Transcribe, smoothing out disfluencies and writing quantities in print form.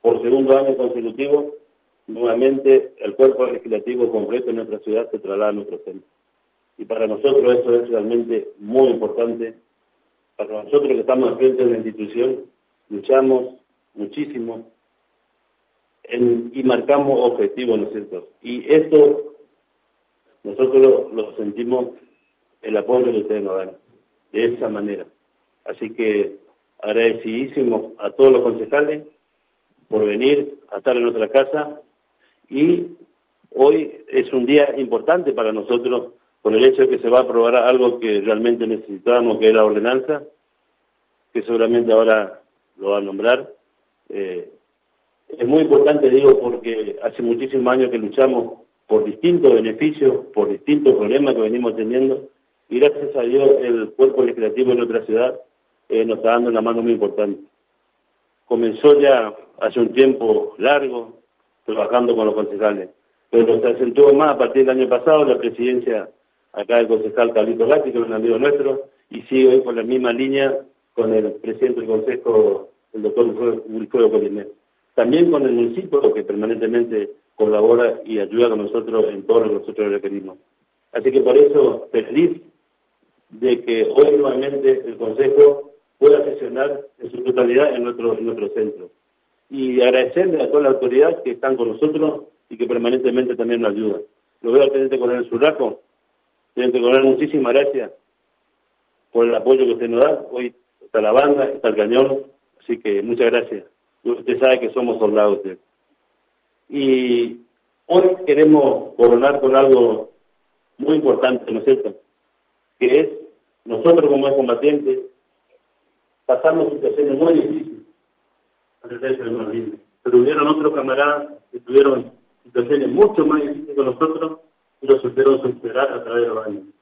por segundo año consecutivo, nuevamente el cuerpo legislativo completo en nuestra ciudad se traslada a nuestro centro. Y para nosotros eso es realmente muy importante. Para nosotros que estamos al frente de la institución, luchamos muchísimo y marcamos objetivos, ¿no es cierto? Y esto nosotros lo sentimos, el apoyo que ustedes nos dan, de esa manera. Así que agradecidísimos a todos los concejales por venir a estar en nuestra casa, y hoy es un día importante para nosotros por el hecho de que se va a aprobar algo que realmente necesitábamos, que es la ordenanza, que seguramente ahora lo va a nombrar. Es muy importante, digo, porque hace muchísimos años que luchamos por distintos beneficios, por distintos problemas que venimos teniendo, y gracias a Dios el cuerpo legislativo de nuestra ciudad nos está dando una mano muy importante. Comenzó ya hace un tiempo largo trabajando con los concejales, pero se acentuó más a partir del año pasado la presidencia acá del concejal Carlito Gatti, que es un amigo nuestro, y sigue hoy por la misma línea con el presidente del consejo, el doctor Wilfredo Colinet. También con el municipio, que permanentemente colabora y ayuda con nosotros en todo lo que nosotros requerimos. Así que por eso, feliz de que hoy nuevamente el consejo pueda sesionar en su totalidad en nuestro centro. Y agradecerle a toda la autoridad que están con nosotros y que permanentemente también nos ayudan. Lo veo al teniente coronel Zurraco. Teniente coronel, muchísimas gracias por el apoyo que usted nos da. Hoy está la banda, está el cañón, así que muchas gracias. Usted sabe que somos soldados usted. Y hoy queremos coronar con algo muy importante, ¿no es cierto? Que es, nosotros como combatientes, pasamos situaciones muy difíciles al frente de los libres. Pero hubieron otros camaradas que tuvieron situaciones mucho más difíciles que nosotros y lo supieron superar a través de los años.